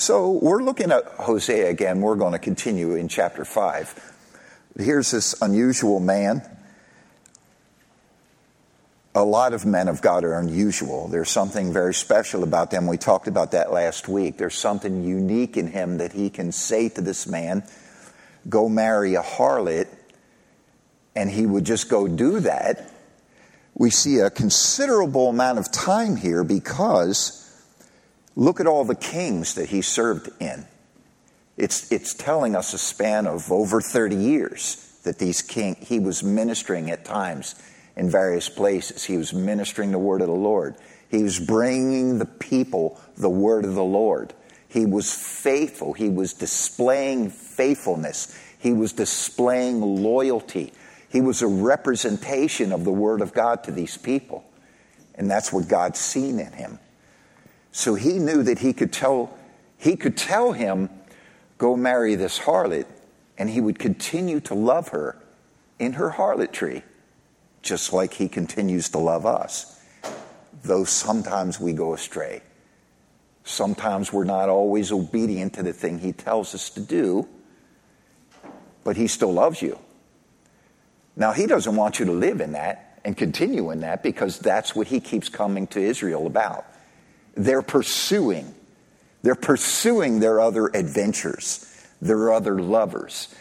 So we're looking at Hosea again. We're going to continue in chapter 5. Here's this unusual man. A lot of men of God are unusual. There's something very special about them. We talked about that last week. There's something unique in him that he can say to this man, go marry a harlot, and he would just go do that. We see a considerable amount of time here because look at all the kings that he served in. It's telling us a span of over 30 years that he was ministering at times in various places. He was ministering the word of the Lord. He was bringing the people the word of the Lord. He was faithful. He was displaying faithfulness. He was displaying loyalty. He was a representation of the word of God to these people. And that's what God's seen in him. So he knew that he could tell him, go marry this harlot, and he would continue to love her in her harlotry, just like he continues to love us. Though sometimes we go astray. Sometimes we're not always obedient to the thing he tells us to do, but he still loves you. Now, he doesn't want you to live in that and continue in that because that's what he keeps coming to Israel about. They're pursuing their other adventures, their other lovers.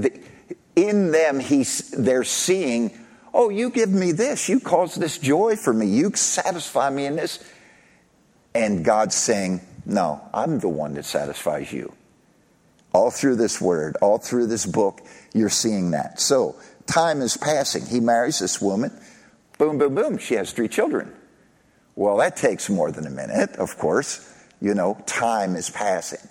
In them, they're seeing, oh, you give me this. You cause this joy for me. You satisfy me in this. And God's saying, no, I'm the one that satisfies you. All through this word, all through this book, you're seeing that. So, time is passing. He marries this woman. Boom, boom, boom. She has 3 children. Well, that takes more than a minute, of course. Time is passing.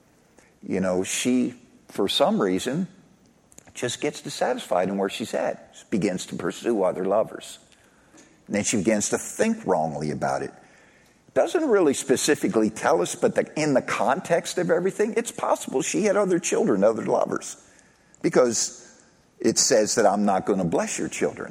She, for some reason, just gets dissatisfied in where she's at. She begins to pursue other lovers. And then she begins to think wrongly about it. Doesn't really specifically tell us, but in the context of everything, it's possible she had other children, other lovers. Because it says that I'm not going to bless your children,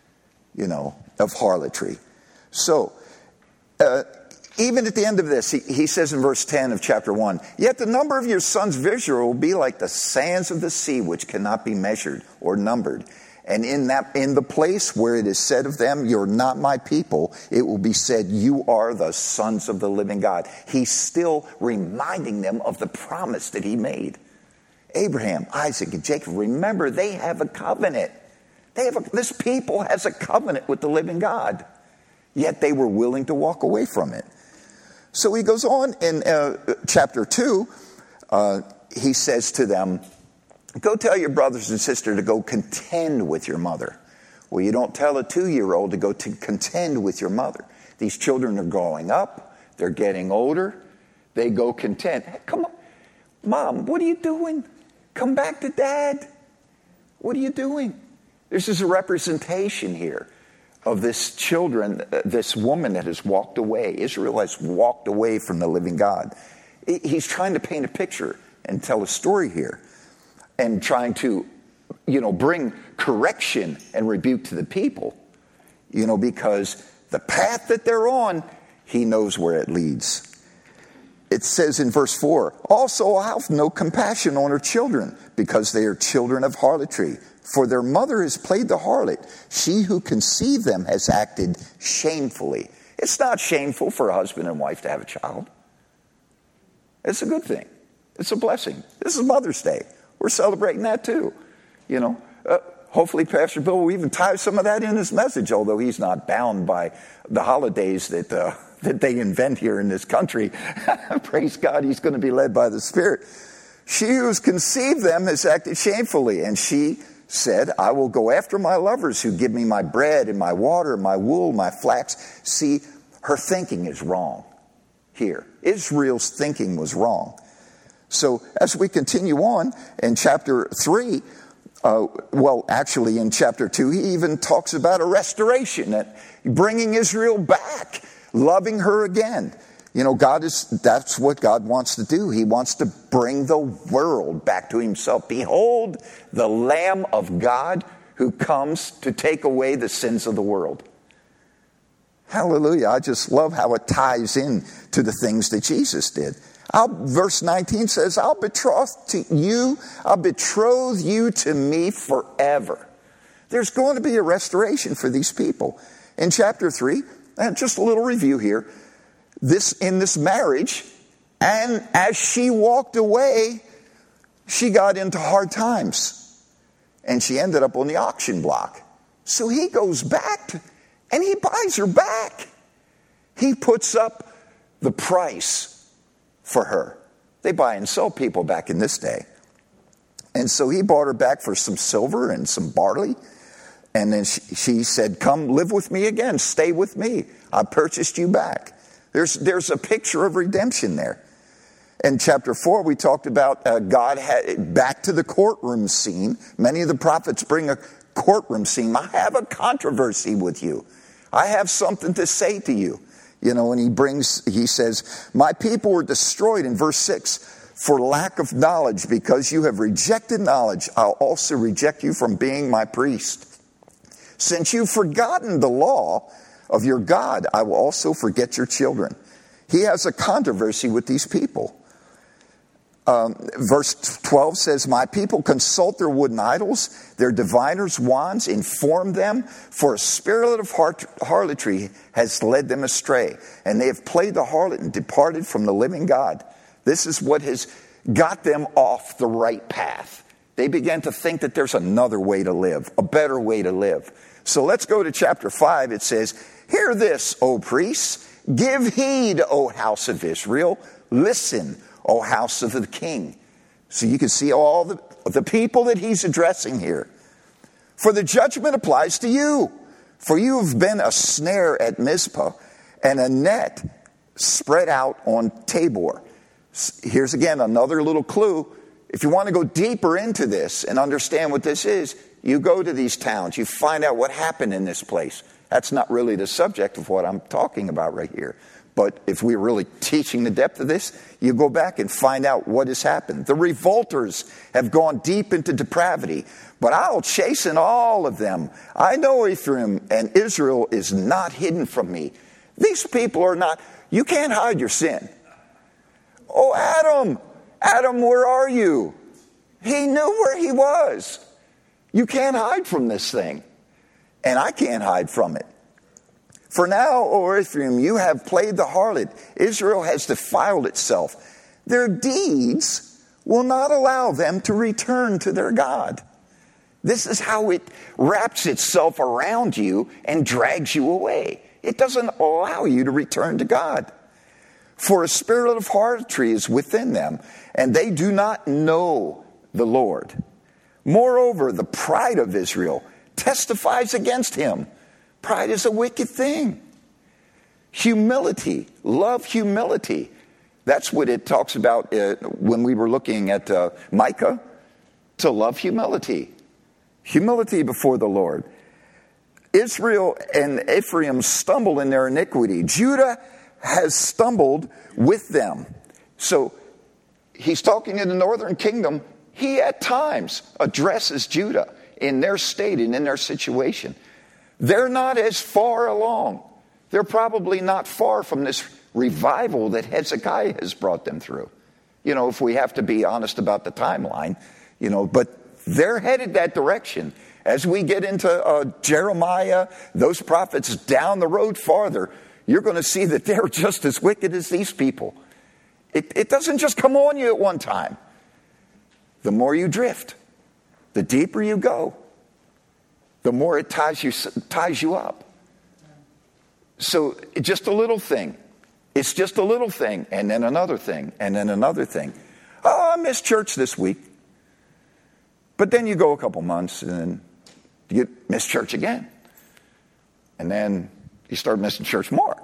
of harlotry. So, even at the end of this, he says in verse 10 of chapter 1, yet the number of your sons of Israel will be like the sands of the sea, which cannot be measured or numbered. And in the place where it is said of them, you're not my people, it will be said, you are the sons of the living God. He's still reminding them of the promise that he made. Abraham, Isaac, and Jacob, remember, they have a covenant. This people has a covenant with the living God. Yet they were willing to walk away from it. So he goes on in chapter 2, he says to them, go tell your brothers and sisters to go contend with your mother. Well, you don't tell a 2-year-old to go to contend with your mother. These children are growing up. They're getting older. They go contend. Hey, come on. Mom, what are you doing? Come back to Dad. What are you doing? This is a representation here of this this woman that has walked away. Israel has walked away from the living God. He's trying to paint a picture and tell a story here and trying to, bring correction and rebuke to the people, because the path that they're on, he knows where it leads. It says in verse 4, also I have no compassion on her children because they are children of harlotry. For their mother has played the harlot. She who conceived them has acted shamefully. It's not shameful for a husband and wife to have a child. It's a good thing. It's a blessing. This is Mother's Day. We're celebrating that too. Hopefully Pastor Bill will even tie some of that in his message, although he's not bound by the holidays that they invent here in this country. Praise God, he's going to be led by the Spirit. She who's conceived them has acted shamefully, and she said, I will go after my lovers who give me my bread and my water, my wool, my flax. See, her thinking is wrong here. Israel's thinking was wrong. So as we continue on in chapter 3, in chapter 2, he even talks about a restoration, bringing Israel back, loving her again. That's what God wants to do. He wants to bring the world back to himself. Behold, the Lamb of God who comes to take away the sins of the world. Hallelujah. I just love how it ties in to the things that Jesus did. Verse 19 says, I'll betroth you to me forever. There's going to be a restoration for these people. In chapter 3, and just a little review here, in this marriage, and as she walked away, she got into hard times. And she ended up on the auction block. So he goes back and he buys her back. He puts up the price for her. They buy and sell people back in this day. And so he bought her back for some silver and some barley. And then she said, come live with me again. Stay with me. I purchased you back. There's a picture of redemption there. In chapter 4, we talked about God back to the courtroom scene. Many of the prophets bring a courtroom scene. I have a controversy with you. I have something to say to you. You know, and he says, my people were destroyed in verse 6 for lack of knowledge. Because you have rejected knowledge, I'll also reject you from being my priest. Since you've forgotten the law of your God, I will also forget your children. He has a controversy with these people. Verse 12 says, my people consult their wooden idols, their diviners' wands inform them, for a spirit of harlotry has led them astray, and they have played the harlot and departed from the living God. This is what has got them off the right path. They began to think that there's another way to live, a better way to live. So let's go to chapter 5. It says, hear this, O priests, give heed, O house of Israel, listen, O house of the king. So you can see all the people that he's addressing here. For the judgment applies to you. For you have been a snare at Mizpah and a net spread out on Tabor. Here's again another little clue. If you want to go deeper into this and understand what this is, you go to these towns. You find out what happened in this place. That's not really the subject of what I'm talking about right here. But if we're really teaching the depth of this, you go back and find out what has happened. The revolters have gone deep into depravity, but I'll chasten all of them. I know Ephraim and Israel is not hidden from me. These people are not, you can't hide your sin. Oh, Adam, where are you? He knew where he was. You can't hide from this thing. And I can't hide from it. For now, O Ephraim, you have played the harlot. Israel has defiled itself. Their deeds will not allow them to return to their God. This is how it wraps itself around you and drags you away. It doesn't allow you to return to God. For a spirit of harlotry is within them, and they do not know the Lord. Moreover, the pride of Israel testifies against him. Pride is a wicked thing. Humility, love humility. That's what it talks about when we were looking at Micah, to love humility. Humility before the Lord. Israel and Ephraim stumble in their iniquity. Judah has stumbled with them. So he's talking to the northern kingdom. He at times addresses Judah in their state and in their situation. They're not as far along. They're probably not far from this revival that Hezekiah has brought them through. You know, if we have to be honest about the timeline, you know, but they're headed that direction. As we get into Jeremiah, those prophets down the road farther, you're going to see that they're just as wicked as these people. It doesn't just come on you at one time. The more you drift, the deeper you go, the more it ties you up. So just a little thing. It's just a little thing, and then another thing, and then another thing. Oh, I missed church this week. But then you go a couple months, and then you miss church again. And then you start missing church more.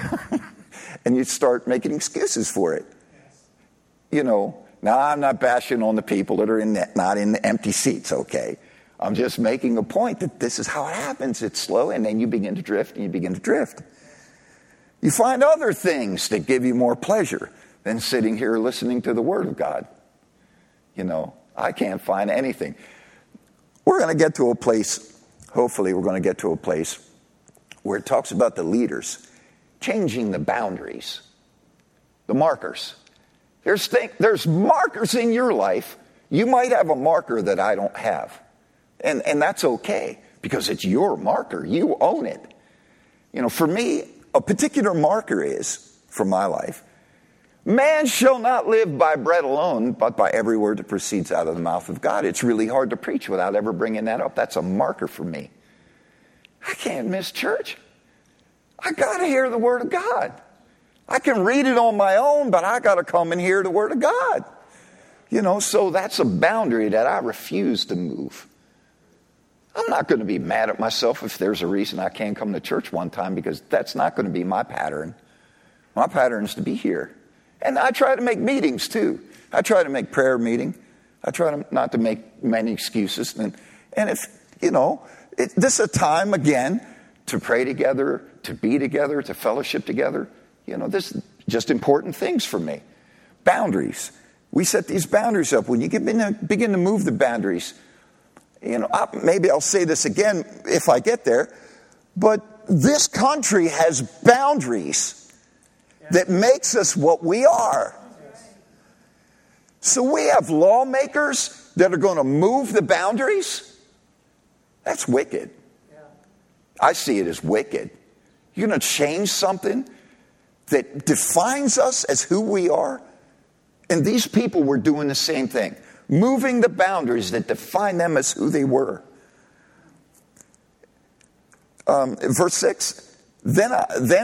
And you start making excuses for it. You know, now I'm not bashing on the people that are not in the empty seats, okay? I'm just making a point that this is how it happens. It's slow, and then you begin to drift, and you begin to drift. You find other things that give you more pleasure than sitting here listening to the Word of God. You know, I can't find anything. We're going to get to a place, hopefully we're going to get to a place where it talks about the leaders changing the boundaries, the markers. There's markers in your life. You might have a marker that I don't have. And that's okay, because it's your marker. You own it. For me, a particular marker is, for my life, man shall not live by bread alone, but by every word that proceeds out of the mouth of God. It's really hard to preach without ever bringing that up. That's a marker for me. I can't miss church. I got to hear the Word of God. I can read it on my own, but I got to come and hear the Word of God. So that's a boundary that I refuse to move. I'm not going to be mad at myself if there's a reason I can't come to church one time, because that's not going to be my pattern. My pattern is to be here. And I try to make meetings too. I try to make prayer meeting. I try not to make many excuses. And if, this is a time again to pray together, to be together, to fellowship together. This is just important things for me. Boundaries. We set these boundaries up. When you begin to move the boundaries, maybe I'll say this again if I get there, but this country has boundaries that makes us what we are. So we have lawmakers that are going to move the boundaries. That's wicked. I see it as wicked. You're going to change something that defines us as who we are? And these people were doing the same thing, moving the boundaries that define them as who they were. Verse 6, they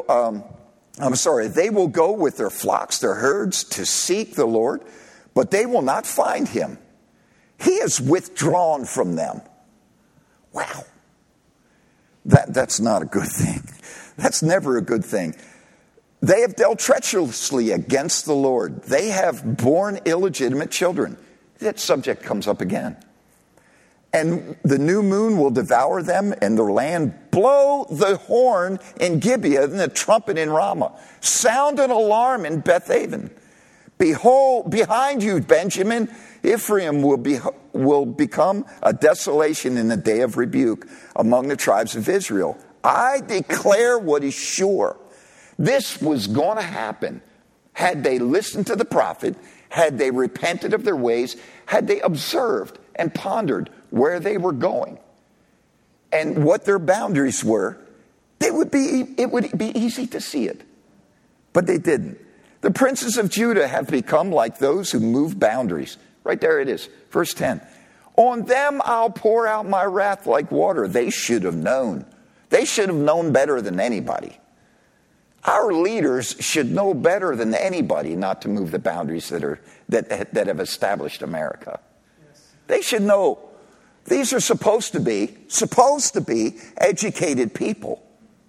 will go with their flocks, their herds, to seek the Lord, but they will not find him. He is withdrawn from them. Wow. That's not a good thing. That's never a good thing. They have dealt treacherously against the Lord. They have borne illegitimate children. That subject comes up again. And the new moon will devour them, and their land. Blow the horn in Gibeah and the trumpet in Ramah. Sound an alarm in Bethaven. Behold, behind you, Benjamin, Ephraim will become a desolation in the day of rebuke among the tribes of Israel. I declare what is sure. This was going to happen had they listened to the prophet, had they repented of their ways, had they observed and pondered where they were going and what their boundaries were. It would be easy to see it, but they didn't. The princes of Judah have become like those who move boundaries. Right there it is, verse 10. On them I'll pour out my wrath like water. They should have known. They should have known better than anybody. Our leaders should know better than anybody not to move the boundaries that have established America. Yes. They should know. These are supposed to be educated people.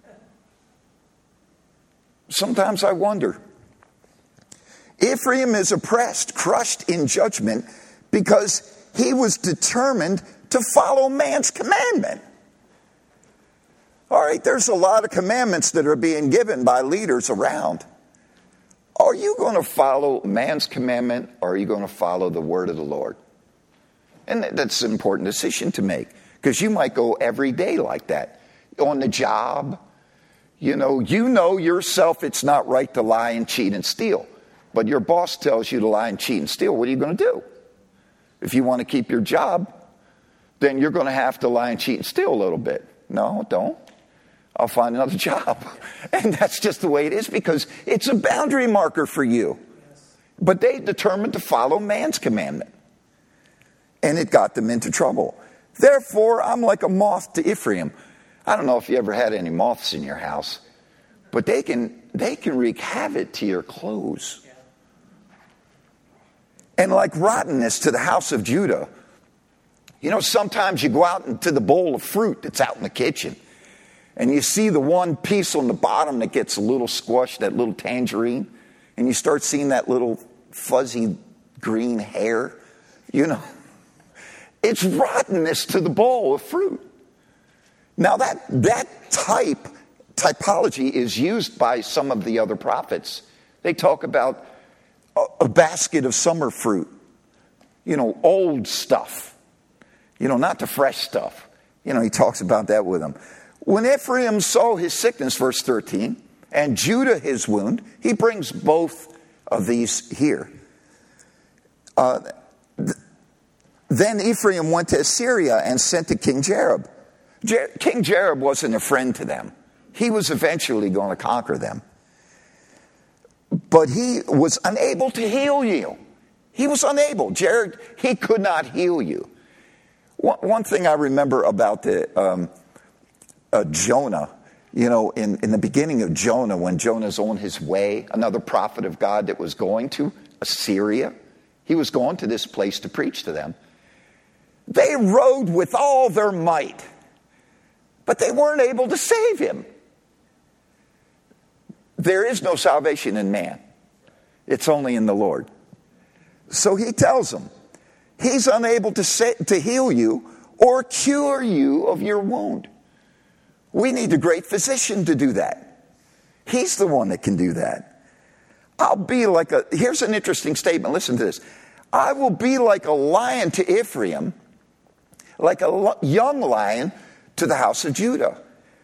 Sometimes I wonder. Ephraim is oppressed, crushed in judgment, because he was determined to follow man's commandment. All right, there's a lot of commandments that are being given by leaders around. Are you going to follow man's commandment, or are you going to follow the word of the Lord? And that's an important decision to make, because you might go every day like that. On the job, you know yourself it's not right to lie and cheat and steal. But your boss tells you to lie and cheat and steal. What are you going to do? If you want to keep your job, then you're going to have to lie and cheat and steal a little bit. No, don't. I'll find another job. And that's just the way it is, because it's a boundary marker for you. But they determined to follow man's commandment. And it got them into trouble. Therefore, I'm like a moth to Ephraim. I don't know if you ever had any moths in your house, but they can wreak havoc to your clothes. And like rottenness to the house of Judah. Sometimes you go out into the bowl of fruit that's out in the kitchen, and you see the one piece on the bottom that gets a little squashed, that little tangerine, and you start seeing that little fuzzy green hair. It's rottenness to the bowl of fruit. Now that typology is used by some of the other prophets. They talk about a basket of summer fruit, old stuff, not the fresh stuff. He talks about that with them. When Ephraim saw his sickness, verse 13, and Judah his wound, he brings both of these here. Then Ephraim went to Assyria and sent to King Jareb. King Jareb wasn't a friend to them. He was eventually going to conquer them. But he was unable to heal you. He was unable. Jareb, he could not heal you. One thing I remember about the Jonah, you know, in the beginning of Jonah, when Jonah's on his way, another prophet of God that was going to Assyria, he was going to this place to preach to them. They rode with all their might, but they weren't able to save him. There is no salvation in man. It's only in the Lord. So he tells them, he's unable to heal you or cure you of your wound. We need a great physician to do that. He's the one that can do that. Here's an interesting statement. Listen to this. I will be like a lion to Ephraim, like a young lion to the house of Judah.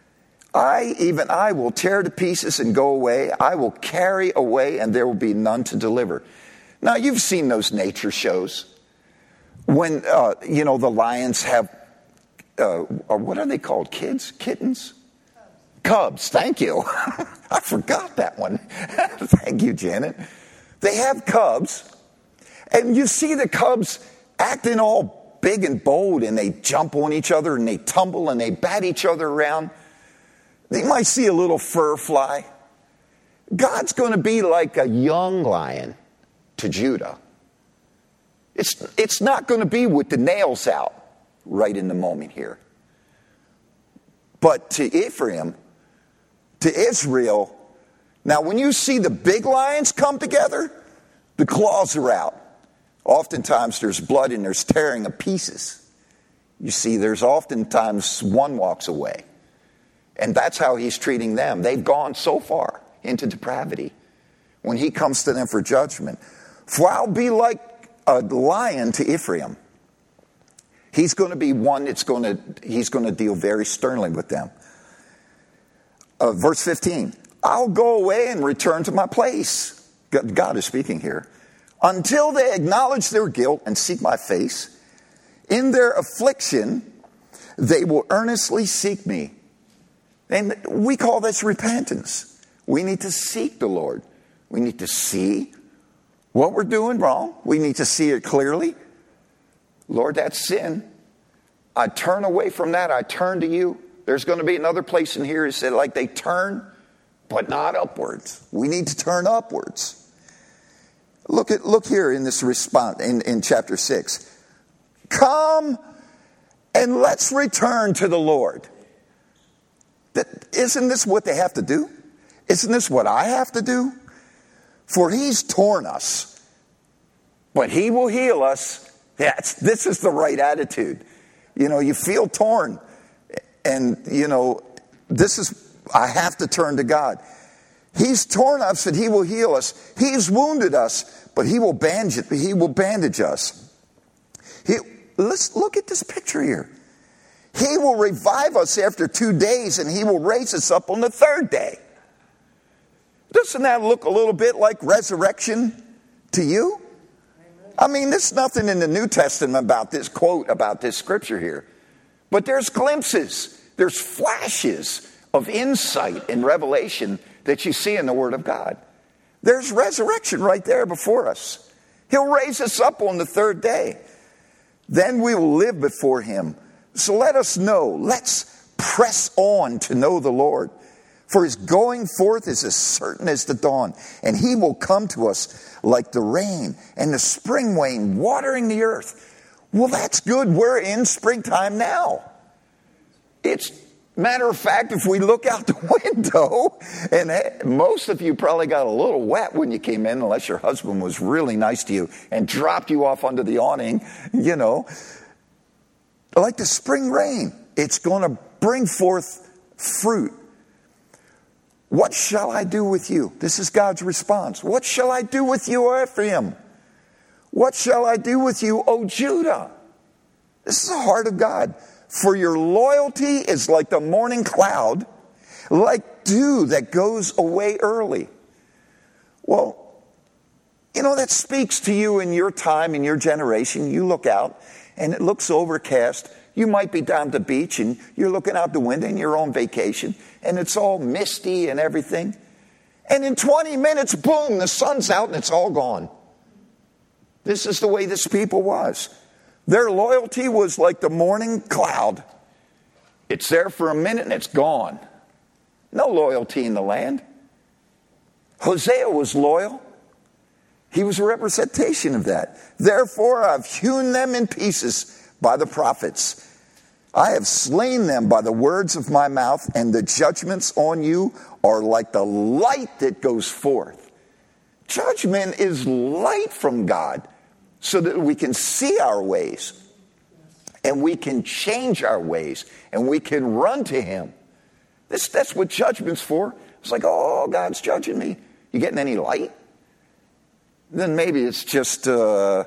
I will tear to pieces and go away. I will carry away and there will be none to deliver. Now, you've seen those nature shows when, the lions have, what are they called? Kittens? Cubs. Thank you. I forgot that one. Thank you, Janet. They have cubs, and you see the cubs acting all big and bold, and they jump on each other, and they tumble, and they bat each other around. They might see a little fur fly. God's going to be like a young lion to Judah. It's not going to be with the nails out right in the moment here. But to Ephraim, to Israel, now when you see the big lions come together, the claws are out. Oftentimes there's blood and there's tearing of pieces. You see, there's oftentimes one walks away. And that's how he's treating them. They've gone so far into depravity when he comes to them for judgment. For I'll be like a lion to Ephraim. He's going to be one he's going to deal very sternly with them. Verse 15, I'll go away and return to my place. God is speaking here. Until they acknowledge their guilt and seek my face. In their affliction, they will earnestly seek me. And we call this repentance. We need to seek the Lord. We need to see what we're doing wrong. We need to see it clearly. Lord, that's sin. I turn away from that. I turn to you. There's going to be another place in here that said, like, they turn, but not upwards. We need to turn upwards. Look here in this response in chapter 6. Come and let's return to the Lord. Isn't this what they have to do? Isn't this what I have to do? For he's torn us, but he will heal us. This is the right attitude. You know, you feel torn, and I have to turn to God. He's torn us and he will heal us. He's wounded us, but he will bandage us. Let's look at this picture here. He will revive us after 2 days, and he will raise us up on the third day. Doesn't that look a little bit like resurrection to you? I mean, there's nothing in the New Testament about this quote, about this scripture here. But there's glimpses, there's flashes of insight and revelation that you see in the Word of God. There's resurrection right there before us. He'll raise us up on the third day. Then we will live before him. So let us know. Let's press on to know the Lord. For his going forth is as certain as the dawn. And he will come to us like the rain and the spring rain watering the earth. Well, that's good. We're in springtime now. Matter of fact, if we look out the window, and most of you probably got a little wet when you came in, unless your husband was really nice to you and dropped you off under the awning, like the spring rain, it's going to bring forth fruit. What shall I do with you? This is God's response. What shall I do with you, O Ephraim? What shall I do with you, O Judah? This is the heart of God. For your loyalty is like the morning cloud, like dew that goes away early. Well, You know, that speaks to you in your time, in your generation. You look out and it looks overcast. You might be down at the beach and you're looking out the window and you're on vacation and it's all misty and everything. And in 20 minutes, boom, the sun's out and it's all gone. This is the way this people was. Their loyalty was like the morning cloud. It's there for a minute and it's gone. No loyalty in the land. Hosea was loyal. He was a representation of that. Therefore, I've hewn them in pieces by the prophets. I have slain them by the words of my mouth, and the judgments on you are like the light that goes forth. Judgment is light from God so that we can see our ways and we can change our ways and we can run to him. That's what judgment's for. It's like, oh, God's judging me. You getting any light? Then maybe it's just, the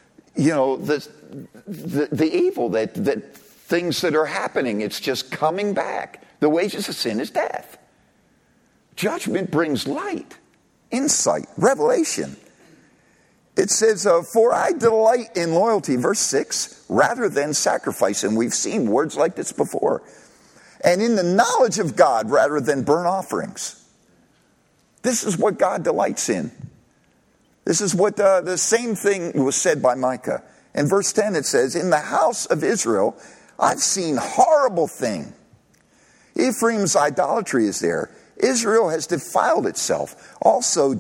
evil, that things that are happening, it's just coming back. The wages of sin is death. Judgment brings light, insight, revelation. It says, for I delight in loyalty, verse 6, rather than sacrifice. And we've seen words like this before. And in the knowledge of God, rather than burnt offerings. This is what God delights in. This is what the same thing was said by Micah. In verse 10 it says, in the house of Israel, I've seen horrible thing. Ephraim's idolatry is there. Israel has defiled itself. Also,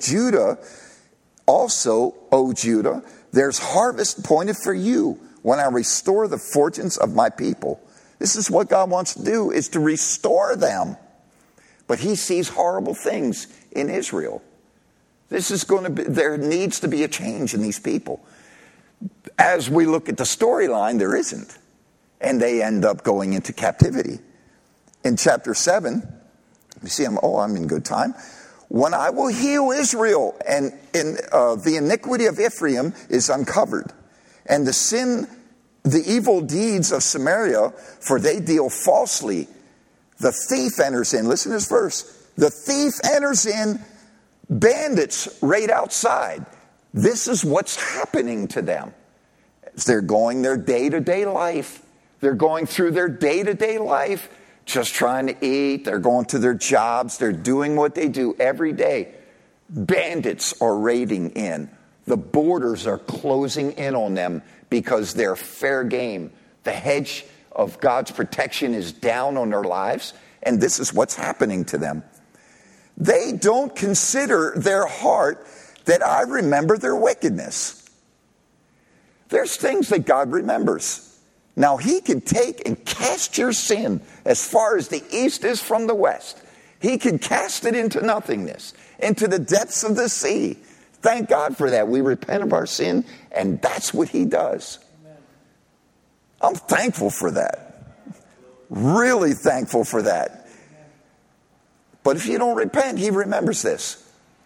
O Judah, there's harvest appointed for you when I restore the fortunes of my people. This is what God wants to do, is to restore them. But he sees horrible things in Israel. There needs to be a change in these people. As we look at the storyline, there isn't. And they end up going into captivity. In chapter 7, you see, I'm in good time. When I will heal Israel, and the iniquity of Ephraim is uncovered, and the evil deeds of Samaria, for they deal falsely. The thief enters in. Listen to this verse. The thief enters in, bandits right outside. This is what's happening to them. They're going their day-to-day life. They're going through their day-to-day life, just trying to eat. They're going to their jobs. They're doing what they do every day. Bandits are raiding in. The borders are closing in on them because they're fair game. The hedge of God's protection is down on their lives, and this is what's happening to them. They don't consider their heart that I remember their wickedness. There's things that God remembers. Now, he can take and cast your sin as far as the east is from the west. He can cast it into nothingness, into the depths of the sea. Thank God for that. We repent of our sin, and that's what he does. Amen. I'm thankful for that. Really thankful for that. But if you don't repent, he remembers this.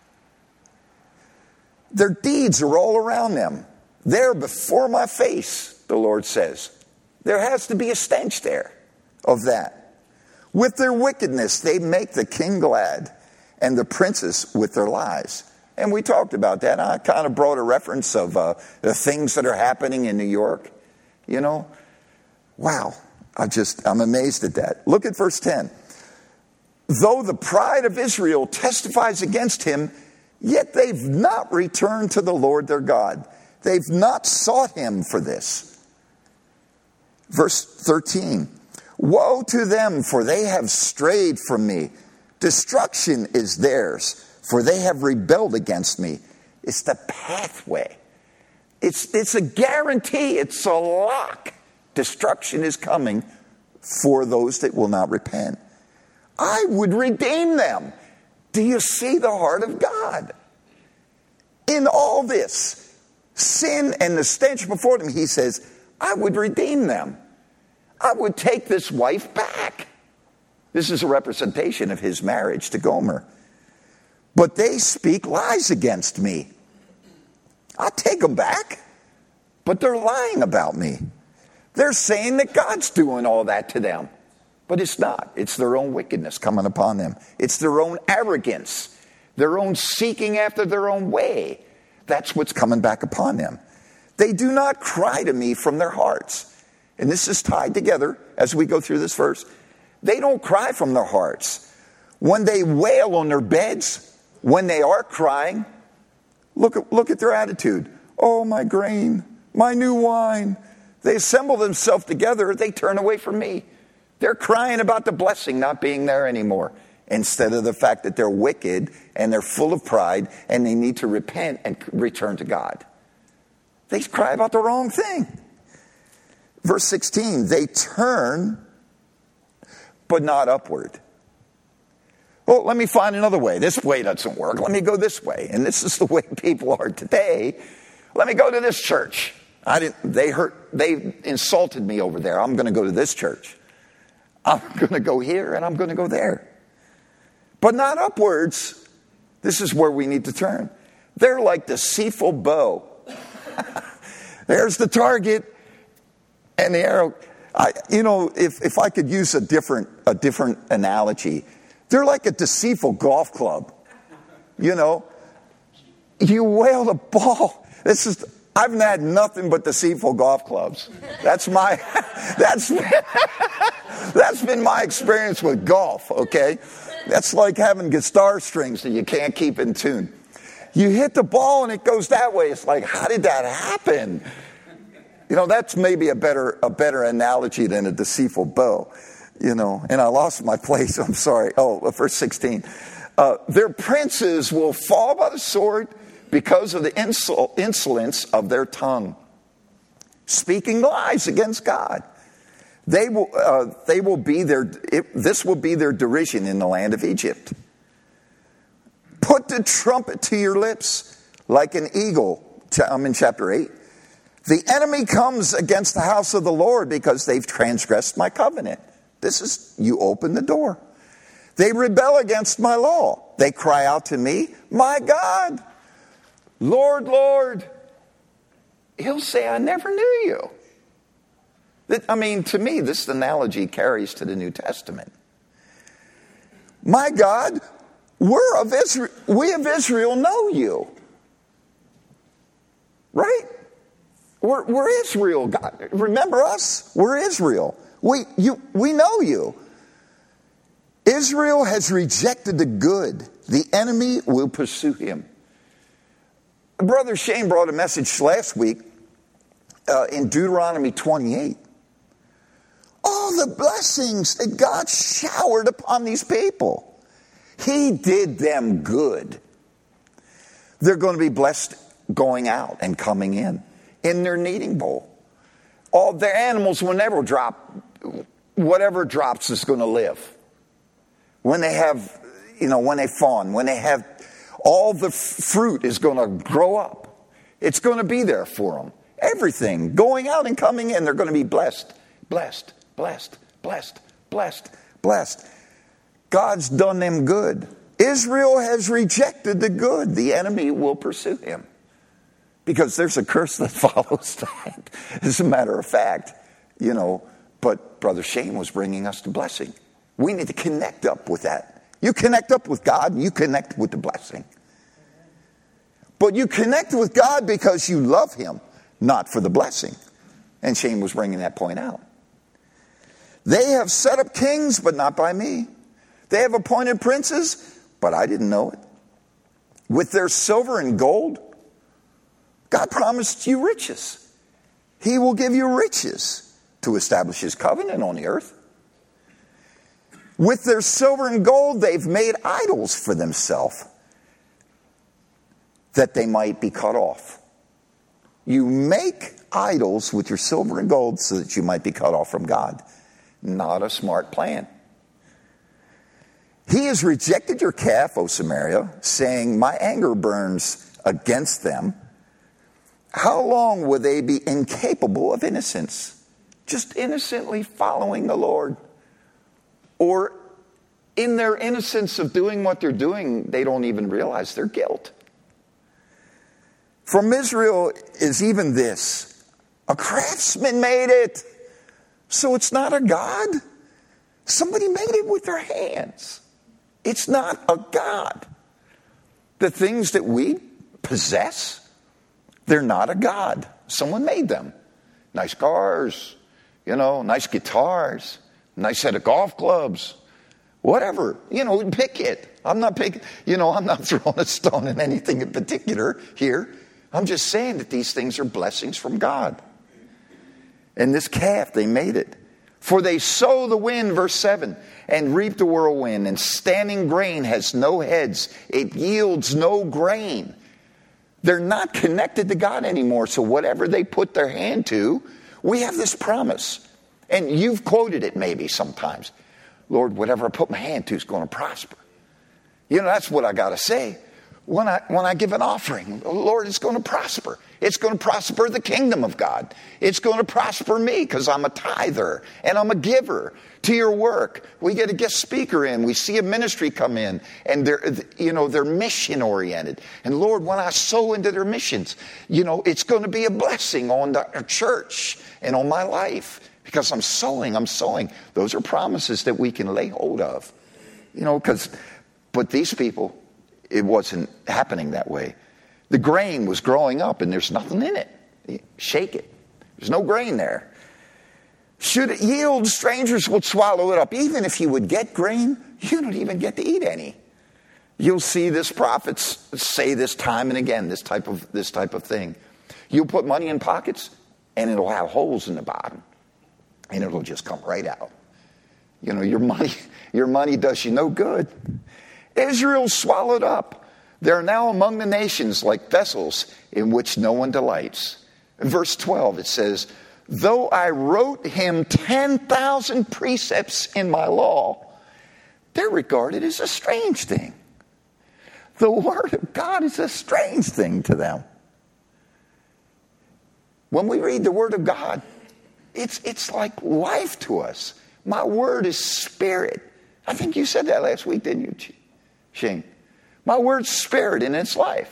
Their deeds are all around them. They're before my face, the Lord says. There has to be a stench there of that. With their wickedness, they make the king glad, and the princes with their lies. And we talked about that. I kind of brought a reference of the things that are happening in New York. You know, wow, I'm amazed at that. Look at verse 10. Though the pride of Israel testifies against him, yet they've not returned to the Lord their God. They've not sought him for this. Verse 13. Woe to them, for they have strayed from me. Destruction is theirs, for they have rebelled against me. It's the pathway. It's a guarantee. It's a lock. Destruction is coming for those that will not repent. I would redeem them. Do you see the heart of God? In all this sin and the stench before them, he says, I would redeem them. I would take this wife back. This is a representation of his marriage to Gomer. But they speak lies against me. I'll take them back, but they're lying about me. They're saying that God's doing all that to them. But it's not. It's their own wickedness coming upon them. It's their own arrogance, their own seeking after their own way. That's what's coming back upon them. They do not cry to me from their hearts. And this is tied together as we go through this verse. They don't cry from their hearts. When they wail on their beds, when they are crying, look at their attitude. Oh, my grain, my new wine. They assemble themselves together. They turn away from me. They're crying about the blessing not being there anymore, instead of the fact that they're wicked and they're full of pride and they need to repent and return to God. They cry about the wrong thing. Verse 16, they turn, but not upward. Well, let me find another way. This way doesn't work. Let me go this way. And this is the way people are today. Let me go to this church. They insulted me over there. I'm going to go to this church. I'm going to go here and I'm going to go there. But not upwards. This is where we need to turn. They're like deceitful bow. There's the target and the arrow. If I could use a different analogy, they're like a deceitful golf club. You wail the ball. I've had nothing but deceitful golf clubs. That's been my experience with golf, okay? That's like having guitar strings that you can't keep in tune. You hit the ball and it goes that way. It's like, how did that happen? That's maybe a better analogy than a deceitful bow. And I lost my place. I'm sorry. Oh, verse 16. Their princes will fall by the sword because of the insolence of their tongue, speaking lies against God. This will be their derision in the land of Egypt. Put the trumpet to your lips like an eagle. I'm in chapter 8. The enemy comes against the house of the Lord because they've transgressed my covenant. You open the door. They rebel against my law. They cry out to me, my God, Lord, Lord. He'll say, I never knew you. To me, this analogy carries to the New Testament. My God, we of Israel know you. Right? We're Israel, God. Remember us? We're Israel. We know you. Israel has rejected the good. The enemy will pursue him. Brother Shane brought a message last week in Deuteronomy 28. All the blessings that God showered upon these people. He did them good. They're going to be blessed going out and coming in their kneading bowl. All their animals will never drop. Whatever drops is going to live. When they have, when they fawn, when they have, all the fruit is going to grow up. It's going to be there for them. Everything, going out and coming in, they're going to be blessed, blessed, blessed, blessed, blessed, blessed. God's done them good. Israel has rejected the good. The enemy will pursue him. Because there's a curse that follows that. As a matter of fact, but Brother Shane was bringing us to blessing. We need to connect up with that. You connect up with God, you connect with the blessing. But you connect with God because you love him, not for the blessing. And Shane was bringing that point out. They have set up kings, but not by me. They have appointed princes, but I didn't know it. With their silver and gold, God promised you riches. He will give you riches to establish his covenant on the earth. With their silver and gold, they've made idols for themselves that they might be cut off. You make idols with your silver and gold so that you might be cut off from God. Not a smart plan. He has rejected your calf, O Samaria, saying, my anger burns against them. How long will they be incapable of innocence? Just innocently following the Lord. Or in their innocence of doing what they're doing, they don't even realize their guilt. From Israel is even this. A craftsman made it. So it's not a God. Somebody made it with their hands. It's not a God. The things that we possess They're not a God. Someone made them. Nice cars, nice guitars, nice set of golf clubs, whatever. Pick it. I'm not picking, I'm not throwing a stone at anything in particular here. I'm just saying that these things are blessings from God. And this calf, they made it. For they sow the wind, verse 7, and reap the whirlwind, and standing grain has no heads. It yields no grain. They're not connected to God anymore. So whatever they put their hand to, we have this promise. And you've quoted it maybe sometimes. Lord, whatever I put my hand to is going to prosper. That's what I got to say. When I give an offering, Lord, it's going to prosper. It's going to prosper the kingdom of God. It's going to prosper me because I'm a tither and I'm a giver to your work. We get a guest speaker in. We see a ministry come in and they're mission oriented. And Lord, when I sow into their missions, it's going to be a blessing on our church and on my life because I'm sowing. Those are promises that we can lay hold of, but these people, it wasn't happening that way. The grain was growing up and there's nothing in it. Shake it. There's no grain there. Should it yield, strangers will swallow it up. Even if you would get grain, you don't even get to eat any. You'll see this prophets say this time and again, this type of thing. You'll put money in pockets and it'll have holes in the bottom and it'll just come right out. Your money does you no good. Israel swallowed up. They're now among the nations like vessels in which no one delights. In verse 12, it says, though I wrote him 10,000 precepts in my law, they're regarded as a strange thing. The word of God is a strange thing to them. When we read the word of God, it's like life to us. My word is spirit. I think you said that last week, didn't you, Shane? My word's spirit and it's life.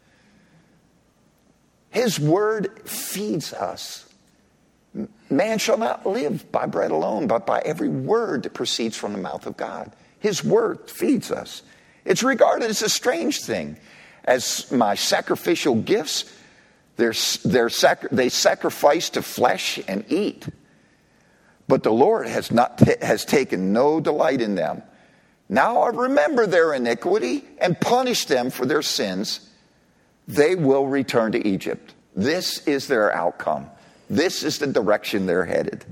His word feeds us. Man shall not live by bread alone, but by every word that proceeds from the mouth of God. His word feeds us. It's regarded as a strange thing. As my sacrificial gifts, they sacrifice to flesh and eat. But the Lord has taken no delight in them. Now I remember their iniquity and punish them for their sins. They will return to Egypt. This is their outcome. This is the direction they're headed.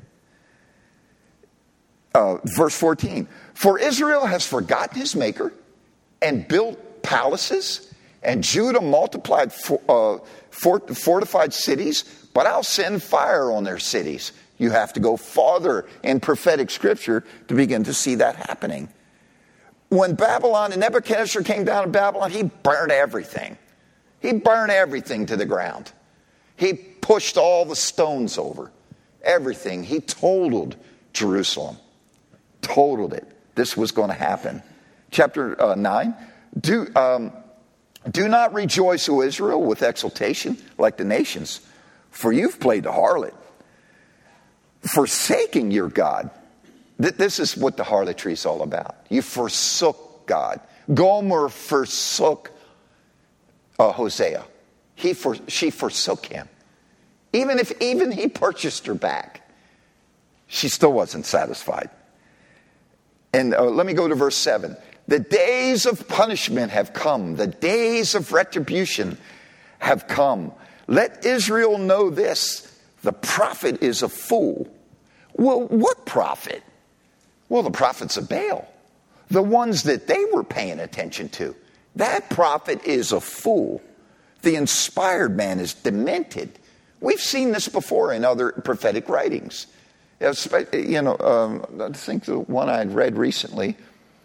Verse 14. For Israel has forgotten his maker and built palaces, and Judah multiplied fortified cities, but I'll send fire on their cities. You have to go farther in prophetic scripture to begin to see that happening. When Babylon and Nebuchadnezzar came down to Babylon, he burned everything. He burned everything to the ground. He pushed all the stones over. Everything. He totaled Jerusalem. Totaled it. This was going to happen. Chapter 9. Do not rejoice, O Israel, with exultation like the nations, for you've played the harlot, forsaking your God. This is what the harlotry is all about. You forsook God. Gomer forsook Hosea. She forsook him. Even he purchased her back, she still wasn't satisfied. And let me go to verse 7. The days of punishment have come. The days of retribution have come. Let Israel know this. The prophet is a fool. Well, what prophet? Well, the prophets of Baal, the ones that they were paying attention to. That prophet is a fool. The inspired man is demented. We've seen this before in other prophetic writings. I think the one I had read recently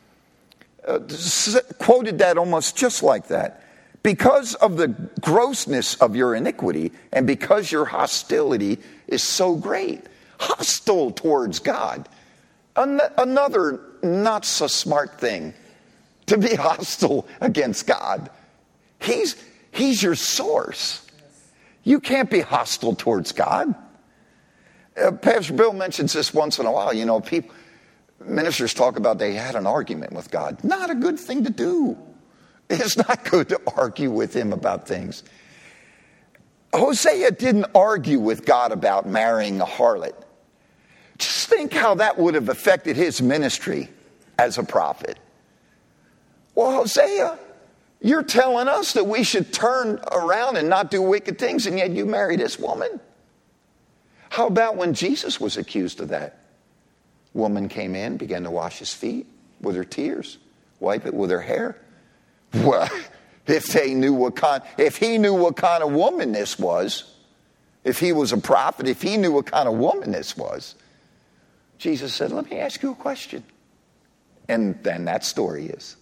quoted that almost just like that. Because of the grossness of your iniquity and because your hostility is so great. Hostile towards God. Another not so smart thing to be hostile against God. He's your source. You can't be hostile towards God. Pastor Bill mentions this once in a while. Ministers talk about they had an argument with God. Not a good thing to do. It's not good to argue with him about things. Hosea didn't argue with God about marrying a harlot. Just think how that would have affected his ministry as a prophet. Well, Hosea, you're telling us that we should turn around and not do wicked things, and yet you marry this woman? How about when Jesus was accused of that? Woman came in, began to wash his feet with her tears, wipe it with her hair. Well, if he knew what kind of woman this was, if he was a prophet, if he knew what kind of woman this was, Jesus said, let me ask you a question. And then that story is.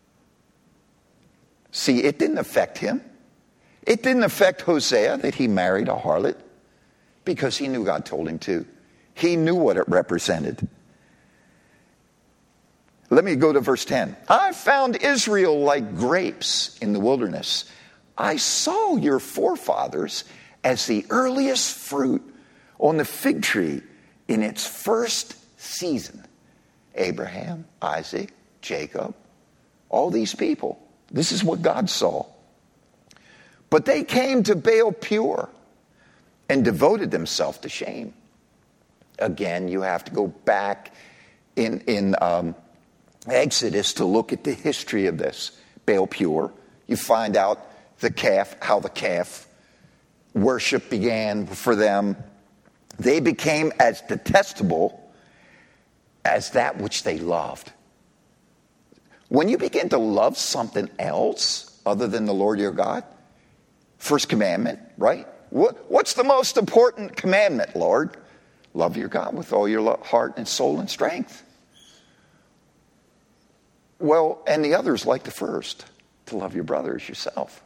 See, it didn't affect him. It didn't affect Hosea that he married a harlot because he knew God told him to. He knew what it represented. Let me go to verse 10. I found Israel like grapes in the wilderness. I saw your forefathers as the earliest fruit on the fig tree in its first season. Abraham, Isaac, Jacob, all these people. This is what God saw. But they came to Baal Peor and devoted themselves to shame. Again, you have to go back in Exodus to look at the history of this. Baal Peor. You find out how the calf worship began for them. They became as detestable as that which they loved. When you begin to love something else other than the Lord your God, first commandment, right? What's the most important commandment, Lord? Love your God with all your heart and soul and strength. Well, and the others like the first, to love your brother as yourself.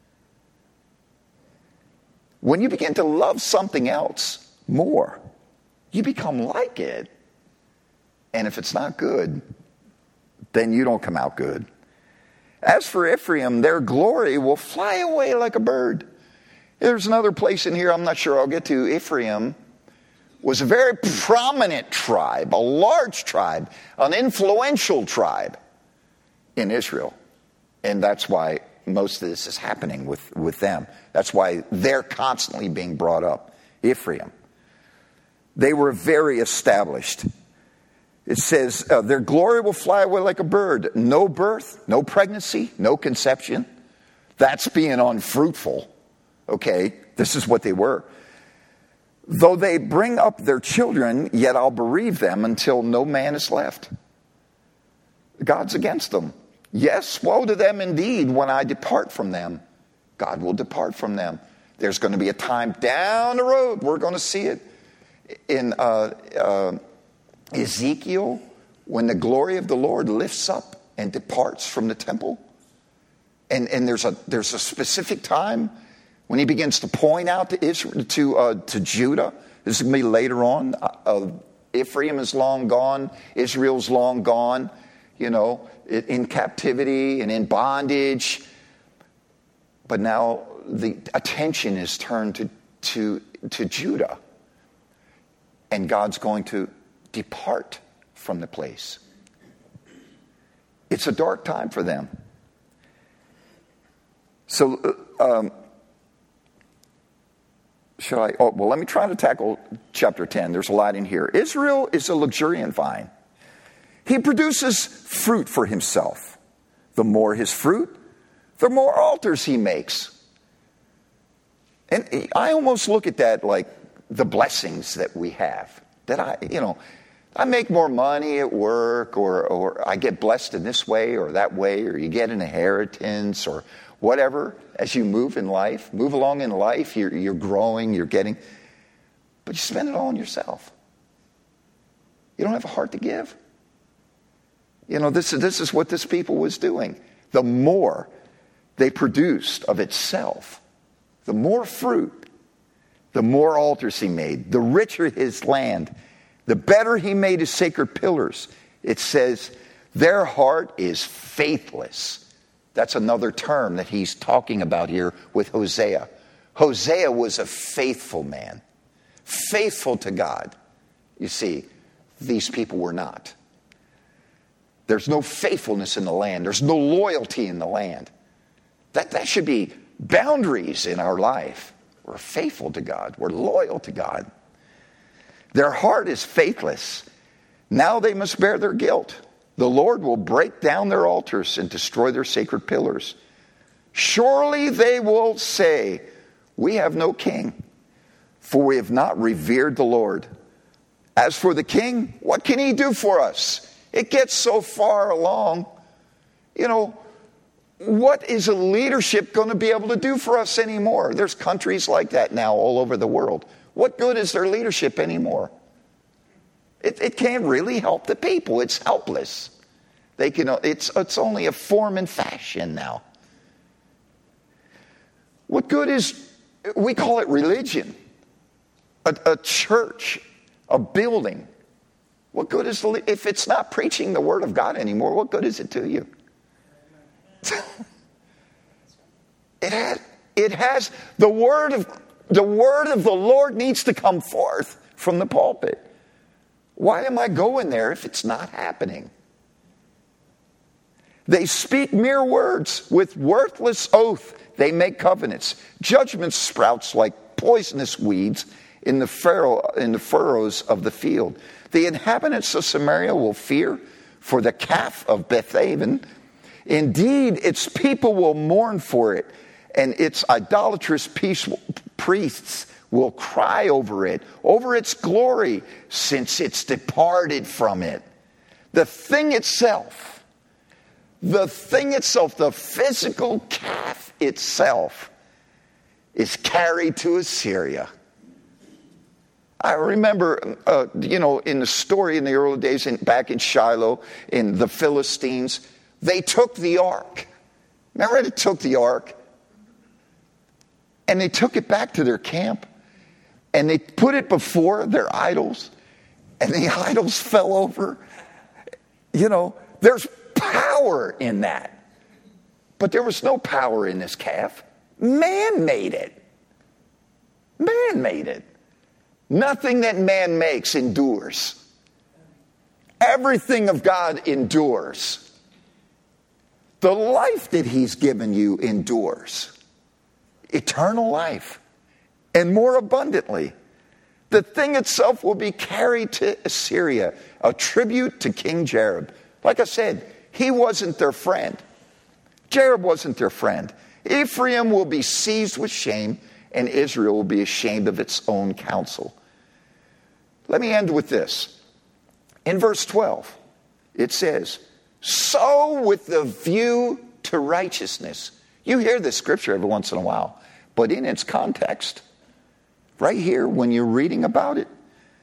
When you begin to love something else more, you become like it. And if it's not good, then you don't come out good. As for Ephraim, their glory will fly away like a bird. There's another place in here I'm not sure I'll get to. Ephraim was a very prominent tribe, a large tribe, an influential tribe in Israel. And that's why most of this is happening with them. That's why they're constantly being brought up. Ephraim. They were very established. It says, their glory will fly away like a bird. No birth, no pregnancy, no conception. That's being unfruitful. Okay, this is what they were. Though they bring up their children, yet I'll bereave them until no man is left. God's against them. Yes, woe to them indeed when I depart from them. God will depart from them. There's going to be a time down the road. We're going to see it in Ezekiel, when the glory of the Lord lifts up and departs from the temple. And there's a specific time when he begins to point out to Israel, to Judah. This is going to be later on. Ephraim is long gone. Israel's long gone. You know, in captivity and in bondage. But now the attention is turned to Judah. And God's going to depart from the place. It's a dark time for them. So, let me try to tackle chapter 10. There's a lot in here. Israel is a luxuriant vine. He produces fruit for himself. The more his fruit, the more altars he makes. And I almost look at that like the blessings that we have. That I make more money at work, or I get blessed in this way or that way, or you get an inheritance or whatever. As you move along in life, you're growing, you're getting, but you spend it all on yourself. You don't have a heart to give. This is what this people was doing. The more they produced of itself, the more fruit, the more altars he made, the richer his land, the better he made his sacred pillars. It says, their heart is faithless. That's another term that he's talking about here with Hosea. Hosea was a faithful man, faithful to God. You see, these people were not. There's no faithfulness in the land. There's no loyalty in the land. That should be boundaries in our life, We're faithful to God. We're loyal to God. Their heart is faithless. Now they must bear their guilt. The Lord will break down their altars and destroy their sacred pillars. Surely they will say, we have no king, for we have not revered the Lord. As for the king, what can he do for us? It gets so far along. What is a leadership going to be able to do for us anymore? There's countries like that now all over the world. What good is their leadership anymore? It can't really help the people. It's helpless. It's only a form and fashion now. What good is, we call it religion, a church, a building. What good is, if it's not preaching the word of God anymore, what good is it to you? It has the word of the Lord needs to come forth from the pulpit. Why am I going there if it's not happening? They speak mere words. With worthless oath they make covenants. Judgment sprouts like poisonous weeds in the furrows of the field. The inhabitants of Samaria will fear for the calf of Bethaven. Indeed, its people will mourn for it, and its idolatrous priests will cry over its glory, since it's departed from it. The thing itself, the physical calf itself, is carried to Assyria. I remember, in the story in the early days, back in Shiloh, in the Philistines, they took the ark. Remember, they took the ark, and they took it back to their camp, and they put it before their idols, and the idols fell over. There's power in that. But there was no power in this calf. Man made it. Man made it. Nothing that man makes endures. Everything of God endures. The life that he's given you endures. Eternal life. And more abundantly. The thing itself will be carried to Assyria. A tribute to King Jareb. Like I said, he wasn't their friend. Jareb wasn't their friend. Ephraim will be seized with shame, and Israel will be ashamed of its own counsel. Let me end with this. In verse 12, it says, sow with the view to righteousness. You hear this scripture every once in a while, but in its context, right here, when you're reading about it,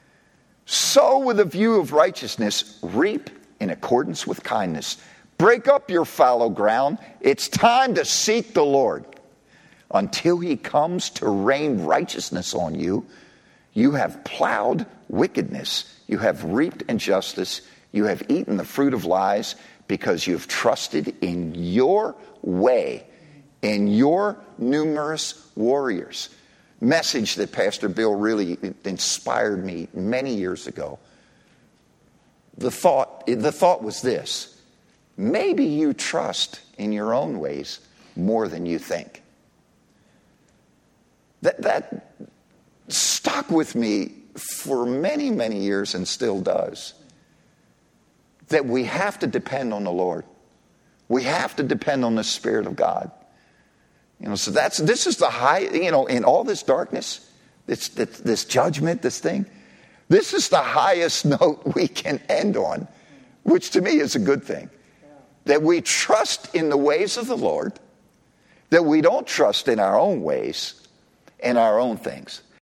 sow with a view of righteousness, reap in accordance with kindness. Break up your fallow ground. It's time to seek the Lord. Until he comes to rain righteousness on you, you have plowed wickedness. You have reaped injustice. You have eaten the fruit of lies, because you have trusted in your way, in your numerous warriors. Message that Pastor Bill really inspired me many years ago. The thought was this: maybe you trust in your own ways more than you think. That stuck with me for many, many years and still does. That we have to depend on the Lord. We have to depend on the Spirit of God. So this is the high, in all this darkness, this judgment, this thing, this is the highest note we can end on, which to me is a good thing. That we trust in the ways of the Lord, that we don't trust in our own ways and our own things.